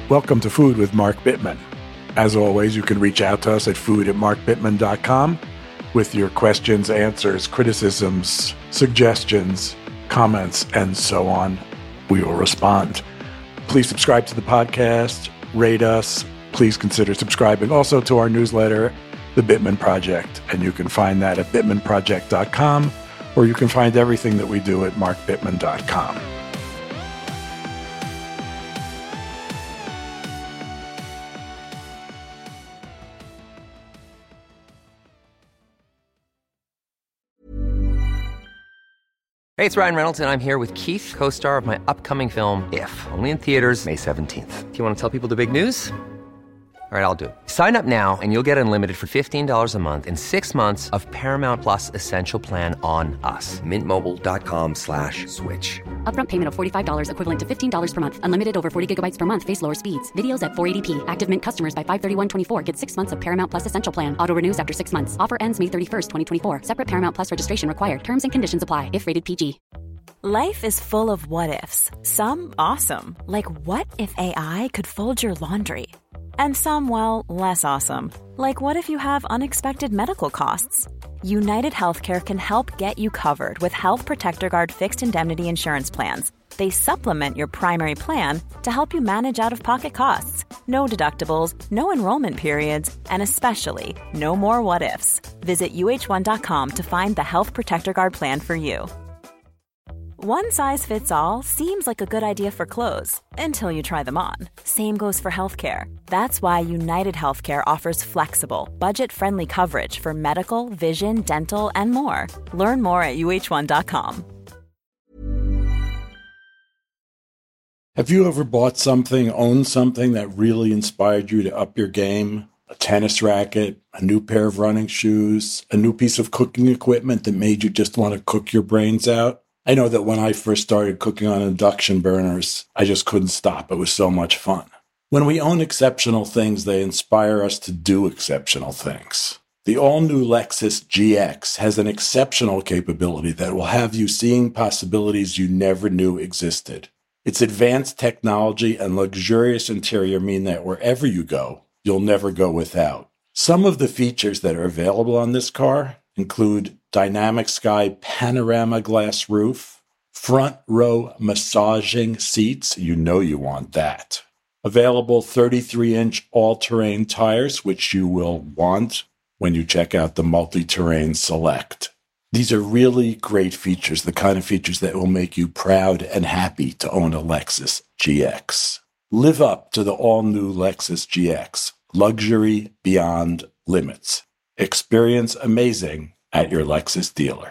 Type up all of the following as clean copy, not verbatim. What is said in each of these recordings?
Welcome to Food with Mark Bittman. As always, you can reach out to us at food@markbittman.com with your questions, answers, criticisms, suggestions, comments, and so on. We will respond. Please subscribe to the podcast, rate us. Please consider subscribing also to our newsletter, The Bittman Project, and you can find that at bittmanproject.com, or you can find everything that we do at markbittman.com. Hey, it's Ryan Reynolds, and I'm here with Keith, co-star of my upcoming film, If, only in theaters May 17th. Do you want to tell people the big news? All right, I'll do it. Sign up now and you'll get unlimited for $15 a month and 6 months of Paramount Plus Essential Plan on us. MintMobile.com/switch. Upfront payment of $45 equivalent to $15 per month. Unlimited over 40 gigabytes per month. Face lower speeds. Videos at 480p. Active Mint customers by 531.24 get 6 months of Paramount Plus Essential Plan. Auto renews after 6 months. Offer ends May 31st, 2024. Separate Paramount Plus registration required. Terms and conditions apply if rated PG. Life is full of what-ifs. Some awesome. Like what if AI could fold your laundry? And some, well, less awesome. Like what if you have unexpected medical costs? United Healthcare can help get you covered with Health Protector Guard fixed indemnity insurance plans. They supplement your primary plan to help you manage out-of-pocket costs. No deductibles, no enrollment periods, and especially no more what-ifs. Visit uh1.com to find the Health Protector Guard plan for you. One size fits all seems like a good idea for clothes until you try them on. Same goes for healthcare. That's why United Healthcare offers flexible, budget-friendly coverage for medical, vision, dental, and more. Learn more at uh1.com. Have you ever bought something, owned something that really inspired you to up your game? A tennis racket, a new pair of running shoes, a new piece of cooking equipment that made you just want to cook your brains out? I know that when I first started cooking on induction burners, I just couldn't stop. It was so much fun. When we own exceptional things, they inspire us to do exceptional things. The all-new Lexus GX has an exceptional capability that will have you seeing possibilities you never knew existed. Its advanced technology and luxurious interior mean that wherever you go, you'll never go without. Some of the features that are available on this car include dynamic sky panorama glass roof, front row massaging seats, you know you want that. Available 33-inch all-terrain tires, which you will want when you check out the Multi-Terrain Select. These are really great features, the kind of features that will make you proud and happy to own a Lexus GX. Live up to the all-new Lexus GX, luxury beyond limits. Experience amazing at your Lexus dealer.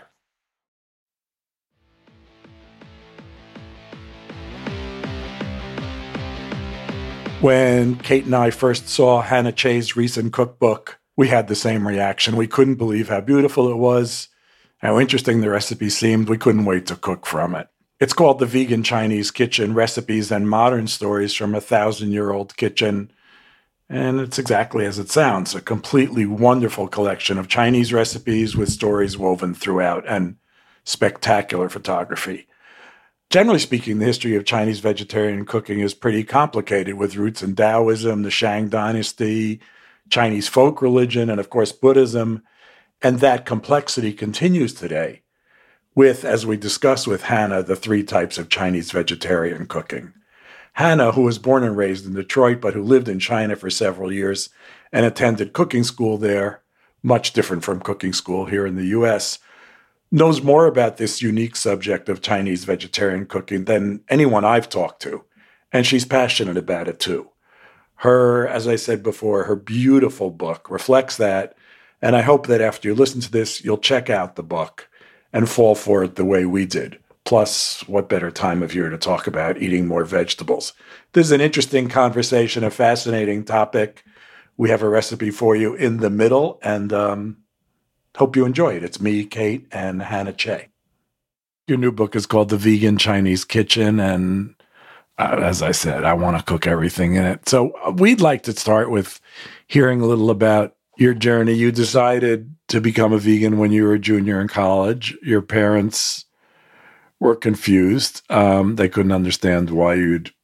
When Kate and I first saw Hannah Che's recent cookbook, we had the same reaction. We couldn't believe how beautiful it was, how interesting the recipe seemed. We couldn't wait to cook from it. It's called The Vegan Chinese Kitchen, Recipes and Modern Stories from a 1,000-Year-Old Kitchen. And it's exactly as it sounds, a completely wonderful collection of Chinese recipes with stories woven throughout and spectacular photography. Generally speaking, the history of Chinese vegetarian cooking is pretty complicated, with roots in Taoism, the Shang Dynasty, Chinese folk religion, and of course Buddhism. And that complexity continues today with, as we discuss with Hannah, the 3 types of Chinese vegetarian cooking. Hannah, who was born and raised in Detroit, but who lived in China for several years and attended cooking school there, much different from cooking school here in the U.S., knows more about this unique subject of Chinese vegetarian cooking than anyone I've talked to, and she's passionate about it too. Her, as I said before, her beautiful book reflects that, and I hope that after you listen to this, you'll check out the book and fall for it the way we did. Plus, what better time of year to talk about eating more vegetables? This is an interesting conversation, a fascinating topic. We have a recipe for you in the middle, and hope you enjoy it. It's me, Kate, and Hannah Che. Your new book is called The Vegan Chinese Kitchen, and as I said, I want to cook everything in it. So we'd like to start with hearing a little about your journey. You decided to become a vegan when you were a junior in college. Your parents were confused. They couldn't understand why you'd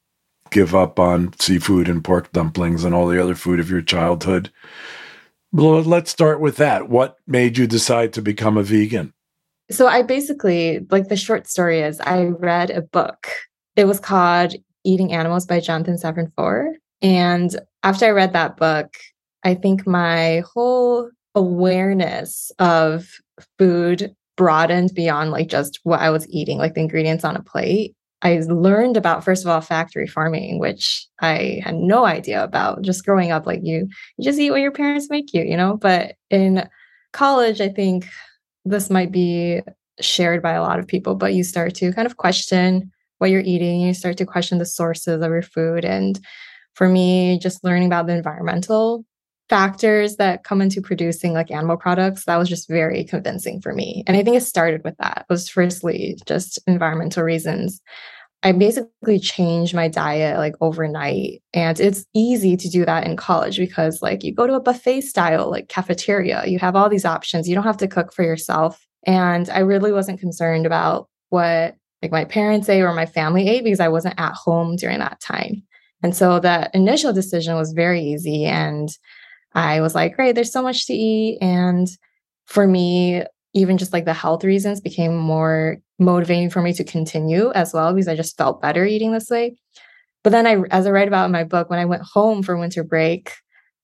give up on seafood and pork dumplings and all the other food of your childhood. Well, let's start with that. What made you decide to become a vegan? So I basically, like the short story is, I read a book. It was called Eating Animals by Jonathan Safran Foer. And after I read that book, I think my whole awareness of food broadened beyond like just what I was eating, like the ingredients on a plate. I learned about, first of all, factory farming, which I had no idea about. Just growing up, like you just eat what your parents make you, But in college, I think this might be shared by a lot of people, but you start to kind of question what you're eating. You start to question the sources of your food. And for me, just learning about the environmental factors that come into producing like animal products, that was just very convincing for me. And I think it started with that. It was firstly just environmental reasons. I basically changed my diet like overnight. And it's easy to do that in college because like you go to a buffet style like cafeteria, you have all these options. You don't have to cook for yourself. And I really wasn't concerned about what like my parents ate or my family ate because I wasn't at home during that time. And so that initial decision was very easy. And I was like, great, there's so much to eat. And for me, even just like the health reasons became more motivating for me to continue as well, because I just felt better eating this way. But then as I write about in my book, when I went home for winter break,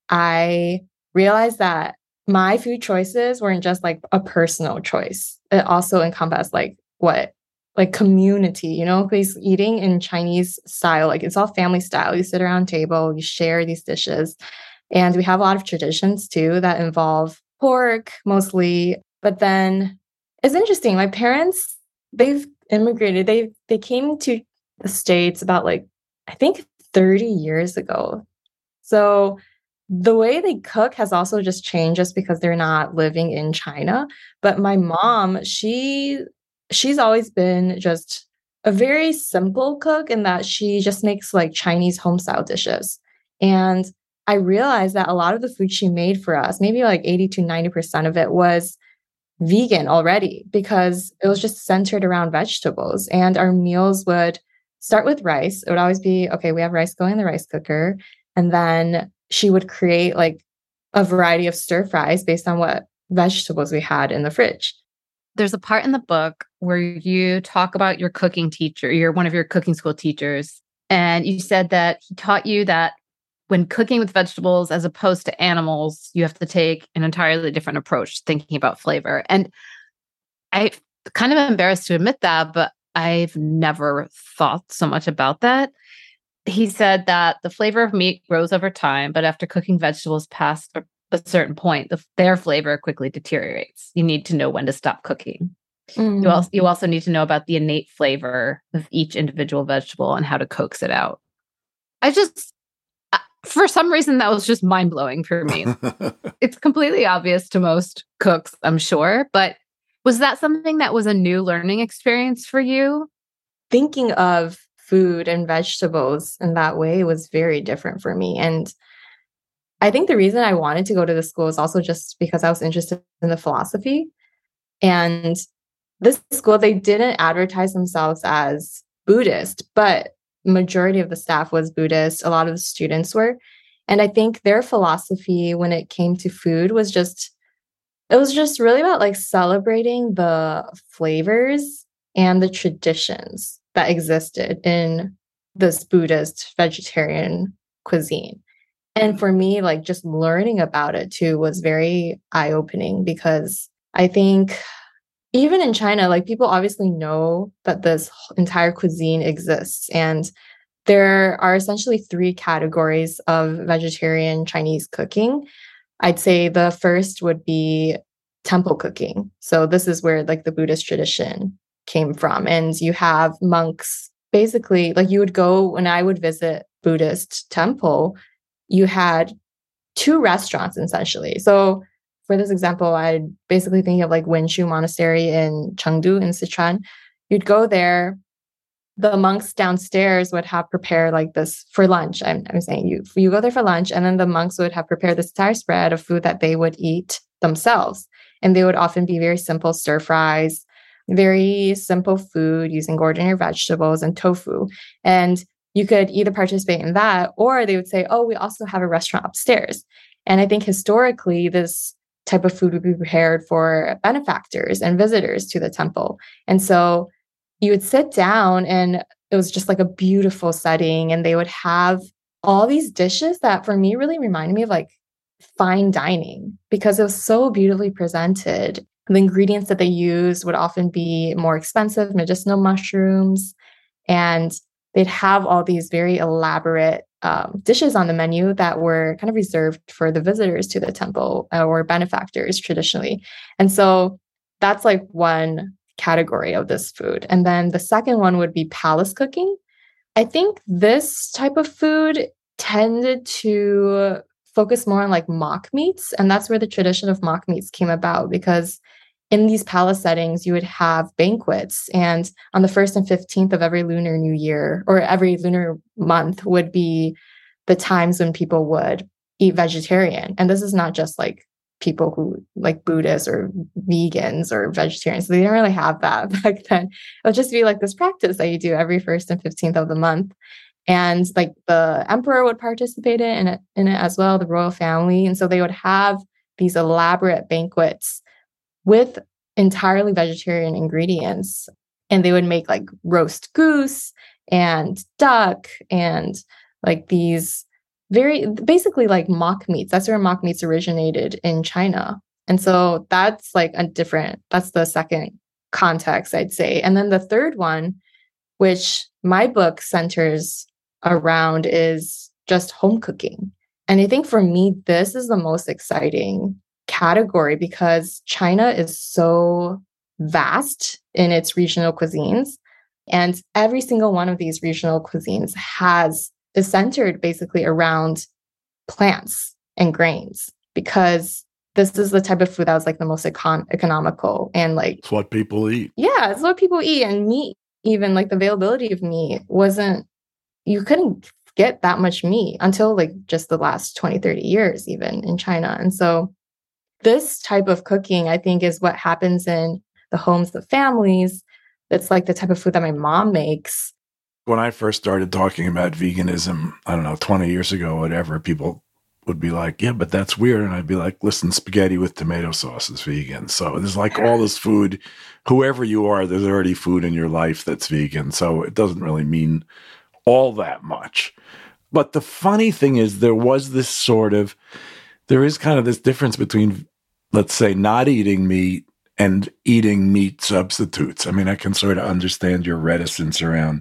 I realized that my food choices weren't just like a personal choice. It also encompassed like community, because eating in Chinese style, like it's all family style. You sit around a table, you share these dishes. And we have a lot of traditions too that involve pork mostly. But then it's interesting. My parents, they've immigrated. They came to the States about like, I think 30 years ago. So the way they cook has also just changed just because they're not living in China. But my mom, she's always been just a very simple cook in that she just makes like Chinese home style dishes. And I realized that a lot of the food she made for us, maybe like 80 to 90% of it was vegan already because it was just centered around vegetables. And our meals would start with rice. It would always be, okay, we have rice going in the rice cooker. And then she would create like a variety of stir fries based on what vegetables we had in the fridge. There's a part in the book where you talk about your cooking teacher, you're one of your cooking school teachers. And you said that he taught you that when cooking with vegetables as opposed to animals, you have to take an entirely different approach thinking about flavor. And I'm kind of embarrassed to admit that, but I've never thought so much about that. He said that the flavor of meat grows over time, but after cooking vegetables past a certain point, their flavor quickly deteriorates. You need to know when to stop cooking. Mm. You also need to know about the innate flavor of each individual vegetable and how to coax it out. For some reason, that was just mind-blowing for me. It's completely obvious to most cooks, I'm sure. But was that something that was a new learning experience for you? Thinking of food and vegetables in that way was very different for me. And I think the reason I wanted to go to the school is also just because I was interested in the philosophy. And this school, they didn't advertise themselves as Buddhist, but majority of the staff was Buddhist. A lot of the students were. And I think their philosophy when it came to food was just really about like celebrating the flavors and the traditions that existed in this Buddhist vegetarian cuisine. And for me, like just learning about it too was very eye-opening because I think even in China, like people obviously know that this entire cuisine exists. And there are essentially 3 categories of vegetarian Chinese cooking. I'd say the first would be temple cooking. So this is where like the Buddhist tradition came from. And you have monks, basically, like you would go, when I would visit Buddhist temple, you had 2 restaurants essentially. So for this example, I'd basically think of like Wenshu Monastery in Chengdu in Sichuan. You'd go there, the monks downstairs would have prepared like this for lunch. I'm saying you go there for lunch, and then the monks would have prepared this entire spread of food that they would eat themselves. And they would often be very simple stir fries, very simple food using ordinary vegetables and tofu. And you could either participate in that, or they would say, oh, we also have a restaurant upstairs. And I think historically, this type of food would be prepared for benefactors and visitors to the temple. And so you would sit down, and it was just like a beautiful setting. And they would have all these dishes that for me really reminded me of like fine dining, because it was so beautifully presented. The ingredients that they used would often be more expensive, medicinal mushrooms, and they'd have all these very elaborate dishes on the menu that were kind of reserved for the visitors to the temple or benefactors traditionally. And so that's like one category of this food. And then the second one would be palace cooking. I think this type of food tended to focus more on like mock meats. And that's where the tradition of mock meats came about, because in these palace settings, you would have banquets. And on the 1st and 15th of every Lunar New Year, or every lunar month, would be the times when people would eat vegetarian. And this is not just like people who like Buddhists or vegans or vegetarians. So they didn't really have that back then. It would just be like this practice that you do every 1st and 15th of the month. And like the emperor would participate in it as well, the royal family. And so they would have these elaborate banquets with entirely vegetarian ingredients. And they would make like roast goose and duck and like these very basically like mock meats. That's where mock meats originated in China. And so that's like that's the second context, I'd say. And then the third one, which my book centers around, is just home cooking. And I think for me, this is the most exciting category, because China is so vast in its regional cuisines. And every single one of these regional cuisines is centered basically around plants and grains, because this is the type of food that was like the most economical and like... It's what people eat. Yeah, it's what people eat. And meat, even like the availability of meat you couldn't get that much meat until like just the last 20, 30 years, even in China. And so this type of cooking, I think, is what happens in the homes of families. It's like the type of food that my mom makes. When I first started talking about veganism, I don't know, 20 years ago, whatever, people would be like, yeah, but that's weird. And I'd be like, listen, spaghetti with tomato sauce is vegan. So there's like all this food, whoever you are, there's already food in your life that's vegan. So it doesn't really mean all that much. But the funny thing is, there is kind of this difference between, let's say, not eating meat and eating meat substitutes. I mean, I can sort of understand your reticence around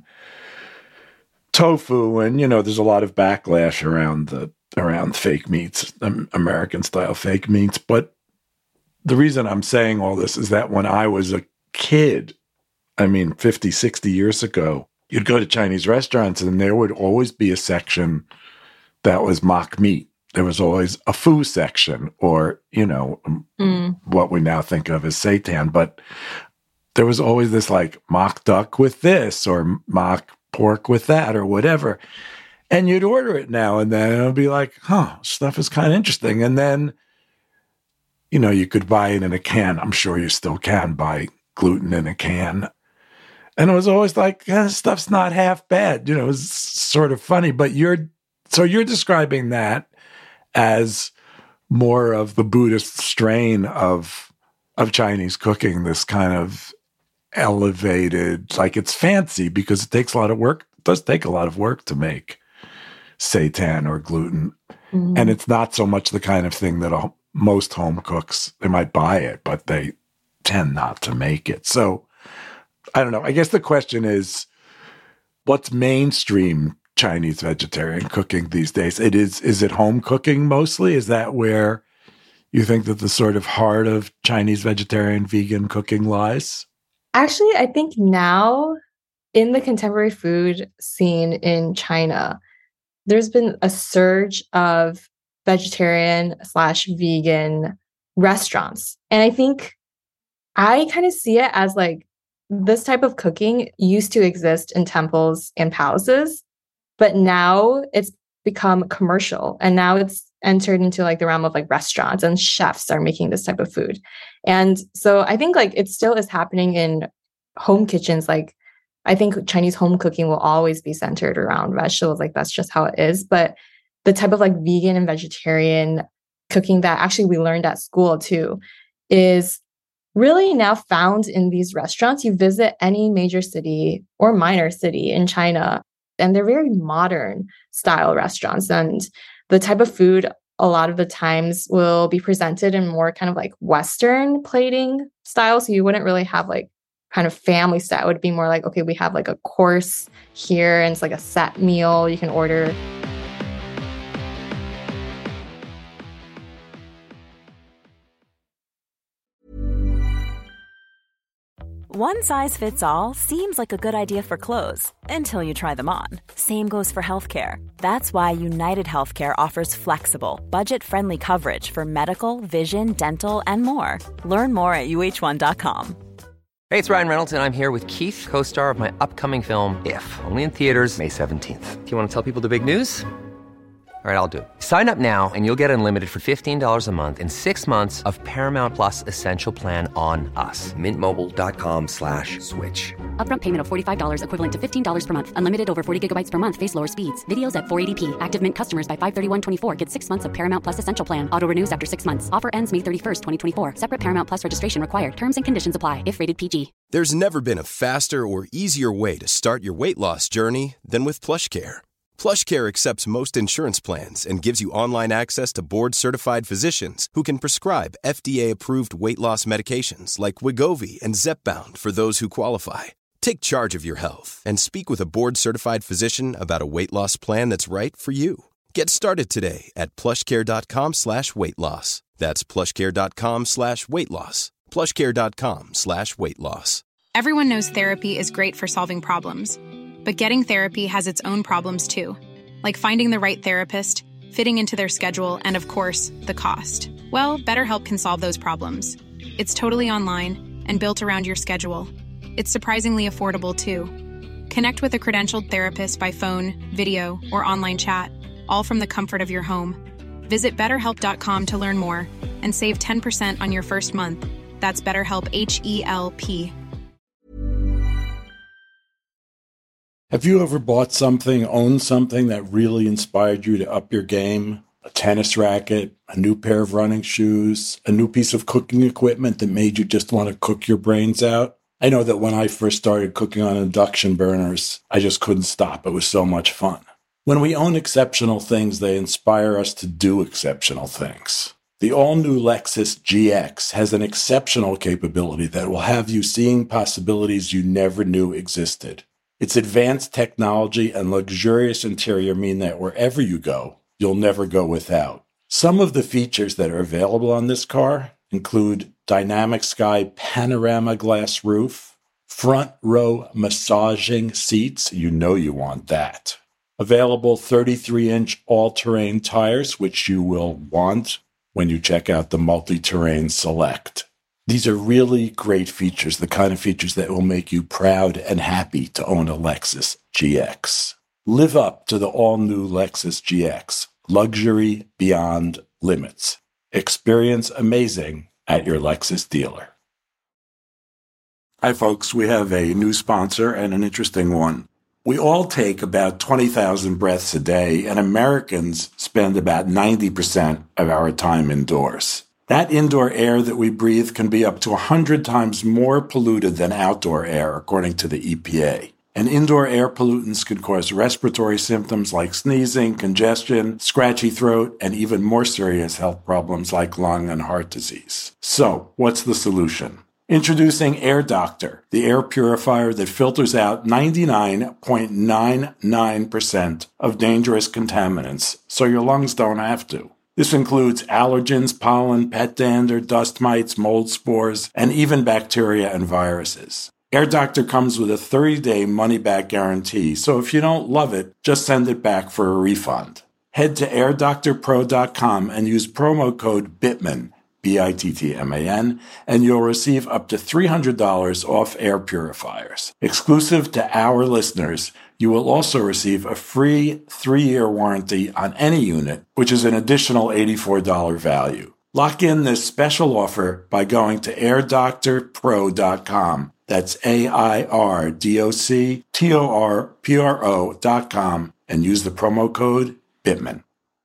tofu, and, there's a lot of backlash around fake meats, American style fake meats. But the reason I'm saying all this is that when I was a kid, 50, 60 years ago, you'd go to Chinese restaurants and there would always be a section that was mock meat. There was always a pho section, or, what we now think of as seitan. But there was always this like mock duck with this, or mock pork with that, or whatever. And you'd order it now and then, and it'll be like, stuff is kind of interesting. And then, you could buy it in a can. I'm sure you still can buy gluten in a can. And it was always like, stuff's not half bad. It was sort of funny. But you're describing that as more of the Buddhist strain of Chinese cooking, this kind of elevated, like it's fancy because it takes a lot of work. It does take a lot of work to make seitan or gluten. Mm-hmm. And it's not so much the kind of thing that most home cooks, they might buy it, but they tend not to make it. So I don't know. I guess the question is, what's mainstream Chinese vegetarian cooking these days? Is it home cooking mostly? Is that where you think that the sort of heart of Chinese vegetarian vegan cooking lies? Actually, I think now in the contemporary food scene in China, there's been a surge of vegetarian/vegan restaurants. And I think I kind of see it as like this type of cooking used to exist in temples and palaces, but now it's become commercial, and now it's entered into like the realm of like restaurants, and chefs are making this type of food. And so I think like it still is happening in home kitchens, like I think Chinese home cooking will always be centered around vegetables. Like that's just how it is. But the type of like vegan and vegetarian cooking that actually we learned at school too is really now found in these restaurants. You visit any major city or minor city in China, and they're very modern style restaurants. And the type of food a lot of the times will be presented in more kind of like Western plating style. So you wouldn't really have like kind of family style. It would be more like, okay, we have like a course here and it's like a set meal you can order. One size fits all seems like a good idea for clothes until you try them on. Same goes for healthcare. That's why United Healthcare offers flexible, budget-friendly coverage for medical, vision, dental, and more. Learn more at uh1.com. Hey, it's Ryan Reynolds, and I'm here with Keith, co-star of my upcoming film, If, only in theaters May 17th. Do you want to tell people the big news? All right, I'll do it. Sign up now and you'll get unlimited for $15 a month and 6 months of Paramount Plus Essential Plan on us. MintMobile.com/switch. Upfront payment of $45 equivalent to $15 per month. Unlimited over 40 gigabytes per month. Face lower speeds. Videos at 480p. Active Mint customers by 531.24 get 6 months of Paramount Plus Essential Plan. Auto renews after 6 months. Offer ends May 31st, 2024. Separate Paramount Plus registration required. Terms and conditions apply if rated PG. There's never been a faster or easier way to start your weight loss journey than with PlushCare. PlushCare accepts most insurance plans and gives you online access to board-certified physicians who can prescribe FDA-approved weight loss medications like Wegovy and Zepbound for those who qualify. Take charge of your health and speak with a board-certified physician about a weight loss plan that's right for you. Get started today at plushcare.com/weight-loss. That's plushcare.com/weight-loss. plushcare.com/weight-loss. Everyone knows therapy is great for solving problems. But getting therapy has its own problems too, like finding the right therapist, fitting into their schedule, and of course, the cost. Well, BetterHelp can solve those problems. It's totally online and built around your schedule. It's surprisingly affordable too. Connect with a credentialed therapist by phone, video, or online chat, all from the comfort of your home. Visit BetterHelp.com to learn more and save 10% on your first month. That's BetterHelp, H-E-L-P. Have you ever bought something, owned something that really inspired you to up your game? A tennis racket, a new pair of running shoes, a new piece of cooking equipment that made you just want to cook your brains out? I know that when I first started cooking on induction burners, I just couldn't stop. It was so much fun. When we own exceptional things, they inspire us to do exceptional things. The all-new Lexus GX has an exceptional capability that will have you seeing possibilities you never knew existed. Its advanced technology and luxurious interior mean that wherever you go, you'll never go without. Some of the features that are available on this car include dynamic sky panorama glass roof, front row massaging seats, you know you want that. Available 33-inch all-terrain tires, which you will want when you check out the Multi-Terrain Select. These are really great features, the kind of features that will make you proud and happy to own a Lexus GX. Live up to the all-new Lexus GX, luxury beyond limits. Experience amazing at your Lexus dealer. Hi folks, we have a new sponsor and an interesting one. We all take about 20,000 breaths a day, and Americans spend about 90% of our time indoors. That indoor air that we breathe can be up to 100 times more polluted than outdoor air, according to the EPA. And indoor air pollutants can cause respiratory symptoms like sneezing, congestion, scratchy throat, and even more serious health problems like lung and heart disease. So, what's the solution? Introducing Air Doctor, the air purifier that filters out 99.99% of dangerous contaminants, so your lungs don't have to. This includes allergens, pollen, pet dander, dust mites, mold spores, and even bacteria and viruses. Air Doctor comes with a 30-day money-back guarantee, so if you don't love it, just send it back for a refund. Head to airdoctorpro.com and use promo code BITTMAN, BITTMAN, and you'll receive up to $300 off air purifiers. Exclusive to our listeners, you will also receive a free 3-year warranty on any unit, which is an additional $84 value. Lock in this special offer by going to airdoctorpro.com That's AIRDOCTORPRO.com and use the promo code BITMAN.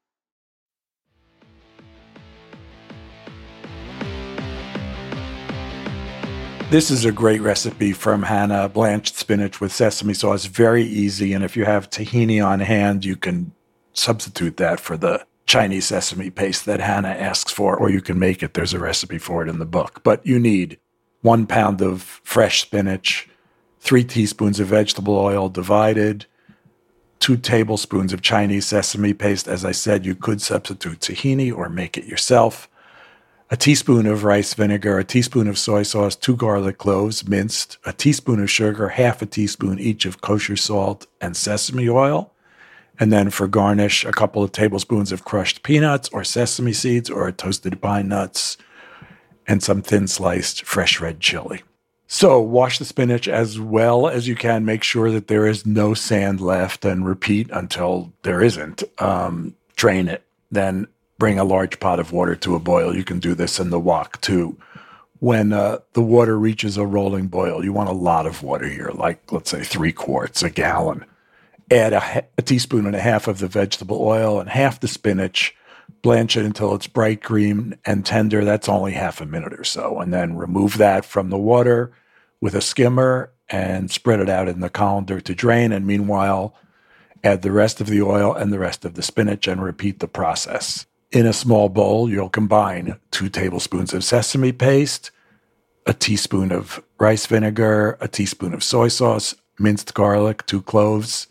This is a great recipe from Hannah, blanched spinach with sesame sauce. Very easy, and if you have tahini on hand, you can substitute that for the Chinese sesame paste that Hannah asks for, or you can make it. There's a recipe for it in the book. But you need 1 pound of fresh spinach, 3 teaspoons of vegetable oil divided, 2 tablespoons of Chinese sesame paste. As I said, you could substitute tahini or make it yourself. A teaspoon of rice vinegar, a teaspoon of soy sauce, 2 garlic cloves minced, a teaspoon of sugar, half a teaspoon each of kosher salt and sesame oil. And then for garnish, a couple of tablespoons of crushed peanuts or sesame seeds or toasted pine nuts and some thin sliced fresh red chili. So wash the spinach as well as you can. Make sure that there is no sand left and repeat until there isn't. Drain it. Then bring a large pot of water to a boil. You can do this in the wok too. When the water reaches a rolling boil, you want a lot of water here, like let's say 3 quarts, a gallon. Add a teaspoon and a half of the vegetable oil and half the spinach. Blanch it until it's bright green and tender. That's only half a minute or so. And then remove that from the water with a skimmer and spread it out in the colander to drain. And meanwhile, add the rest of the oil and the rest of the spinach and repeat the process. In a small bowl, you'll combine 2 tablespoons of sesame paste, a teaspoon of rice vinegar, a teaspoon of soy sauce, minced garlic, 2 cloves,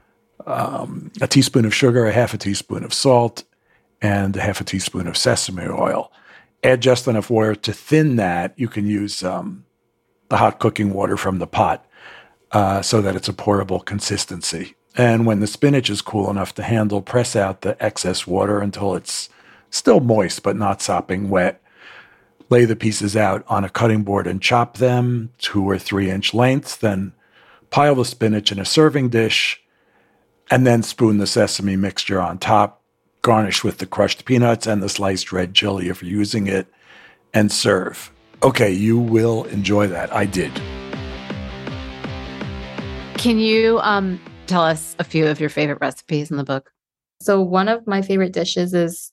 a teaspoon of sugar, a half a teaspoon of salt, and a half a teaspoon of sesame oil. Add just enough water to thin that. You can use the hot cooking water from the pot so that it's a pourable consistency. And when the spinach is cool enough to handle, press out the excess water until it's still moist but not sopping wet. Lay the pieces out on a cutting board and chop them 2 or 3 inch lengths. Then pile the spinach in a serving dish and then spoon the sesame mixture on top. Garnish with the crushed peanuts and the sliced red chili if you're using it, and serve. Okay, you will enjoy that. I did. Can you tell us a few of your favorite recipes in the book? So one of my favorite dishes is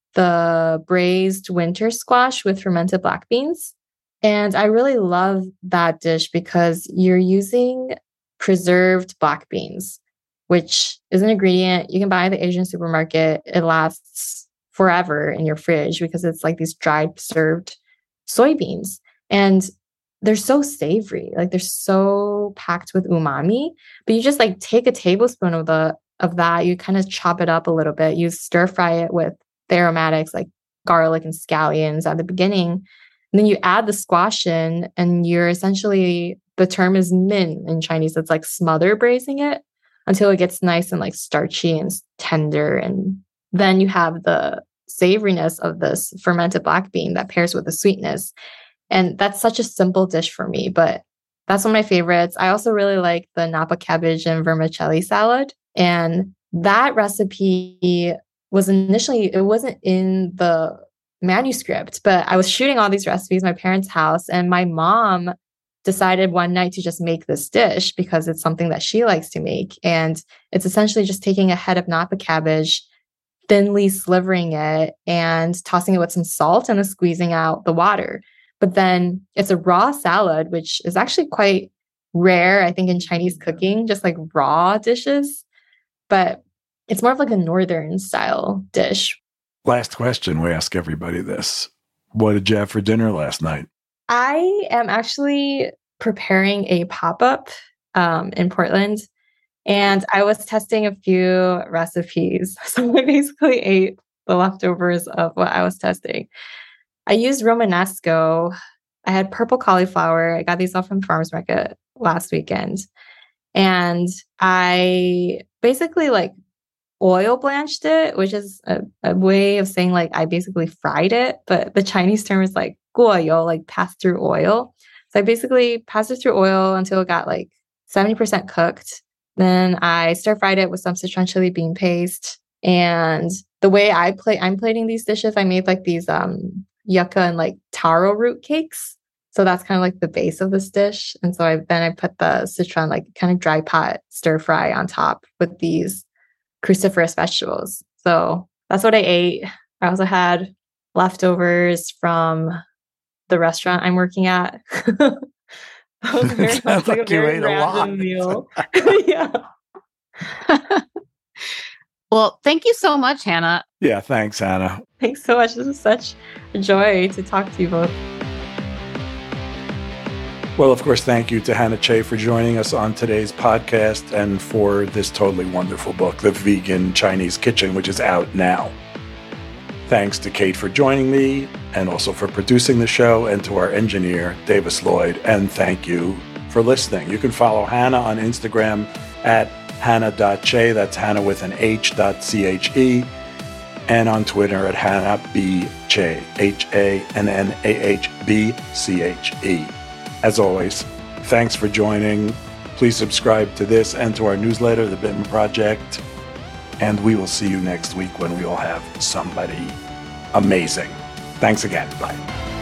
the braised winter squash with fermented black beans. And I really love that dish because you're using preserved black beans, which is an ingredient you can buy at the Asian supermarket. It lasts forever in your fridge because it's like these dried preserved soybeans. And they're so savory, like they're so packed with umami. But you just like take a tablespoon of that, you kind of chop it up a little bit, you stir fry it with the aromatics like garlic and scallions at the beginning. And then you add the squash in, and you're essentially, the term is min in Chinese. It's like smother braising it until it gets nice and like starchy and tender. And then you have the savoriness of this fermented black bean that pairs with the sweetness. And that's such a simple dish for me, but that's one of my favorites. I also really like the Napa cabbage and vermicelli salad. And that recipe was initially, it wasn't in the manuscript, but I was shooting all these recipes at my parents' house, and my mom decided one night to just make this dish because it's something that she likes to make. And it's essentially just taking a head of Napa cabbage, thinly slivering it and tossing it with some salt and then squeezing out the water. But then it's a raw salad, which is actually quite rare, I think, in Chinese cooking, just like raw dishes. But it's more of like a northern style dish. Last question. We ask everybody this. What did you have for dinner last night? I am actually preparing a pop-up in Portland, and I was testing a few recipes. So I basically ate the leftovers of what I was testing. I used Romanesco. I had purple cauliflower. I got these all from farmers market last weekend. And I basically like oil blanched it, which is a way of saying like I basically fried it. But the Chinese term is like guoyou, like pass through oil. So I basically passed it through oil until it got like 70% cooked. Then I stir fried it with some Sichuan chili bean paste. And the way I'm plating these dishes, I made like these yucca and like taro root cakes. So that's kind of like the base of this dish. And so I put the Sichuan like kind of dry pot stir fry on top with these cruciferous vegetables. So that's what I ate. I also had leftovers from the restaurant I'm working at. That was very, Sounds like a very you ate a lot. random meal. Yeah. Well, thank you so much, Hannah. Yeah, thanks, Hannah. Thanks so much. This is such a joy to talk to you both. Well, of course, thank you to Hannah Che for joining us on today's podcast and for this totally wonderful book, The Vegan Chinese Kitchen, which is out now. Thanks to Kate for joining me and also for producing the show, and to our engineer, Davis Lloyd. And thank you for listening. You can follow Hannah on Instagram at hannah.che, that's Hannah with an H.che, and on Twitter at Hannah B. Che, HANNAHBCHE. As always, thanks for joining. Please subscribe to this and to our newsletter, The Bitten Project. And we will see you next week when we will have somebody amazing. Thanks again. Bye.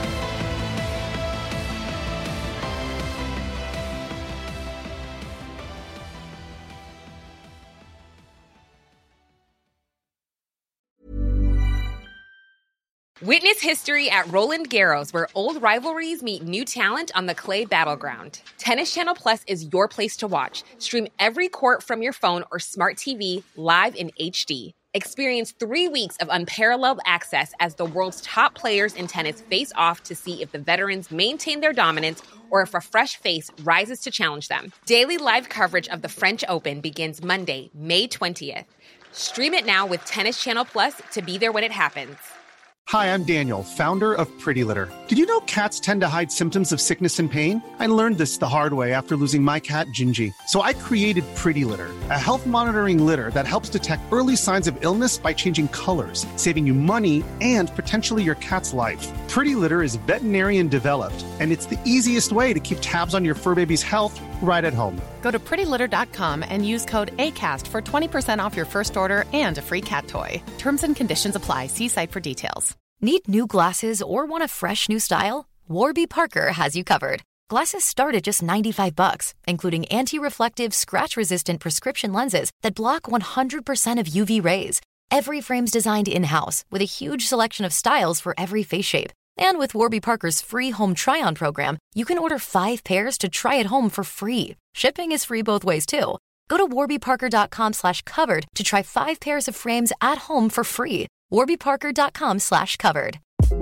Witness history at Roland Garros, where old rivalries meet new talent on the clay battleground. Tennis Channel Plus is your place to watch. Stream every court from your phone or smart TV live in HD. Experience 3 weeks of unparalleled access as the world's top players in tennis face off to see if the veterans maintain their dominance or if a fresh face rises to challenge them. Daily live coverage of the French Open begins Monday, May 20th. Stream it now with Tennis Channel Plus to be there when it happens. Hi, I'm Daniel, founder of Pretty Litter. Did you know cats tend to hide symptoms of sickness and pain? I learned this the hard way after losing my cat, Gingy. So I created Pretty Litter, a health monitoring litter that helps detect early signs of illness by changing colors, saving you money and potentially your cat's life. Pretty Litter is veterinarian developed, and it's the easiest way to keep tabs on your fur baby's health right at home. Go to prettylitter.com and use code ACAST for 20% off your first order and a free cat toy. Terms and conditions apply. See site for details. Need new glasses or want a fresh new style? Warby Parker has you covered. Glasses start at just $95, including anti-reflective, scratch-resistant prescription lenses that block 100% of UV rays. Every frame's designed in-house with a huge selection of styles for every face shape. And with Warby Parker's free home try-on program, you can order 5 pairs to try at home for free. Shipping is free both ways, too. Go to warbyparker.com/covered to try 5 pairs of frames at home for free. warbyparker.com/covered.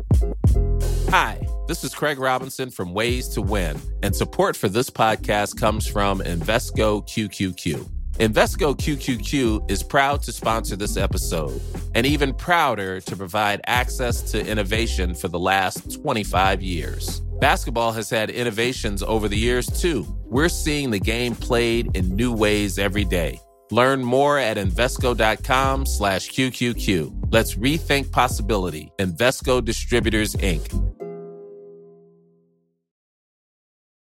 Hi, this is Craig Robinson from Ways to Win, and support for this podcast comes from Invesco QQQ. Invesco QQQ is proud to sponsor this episode, and even prouder to provide access to innovation for the last 25 years. Basketball has had innovations over the years, too. We're seeing the game played in new ways every day. Learn more at Invesco.com/QQQ. Let's rethink possibility. Invesco Distributors, Inc.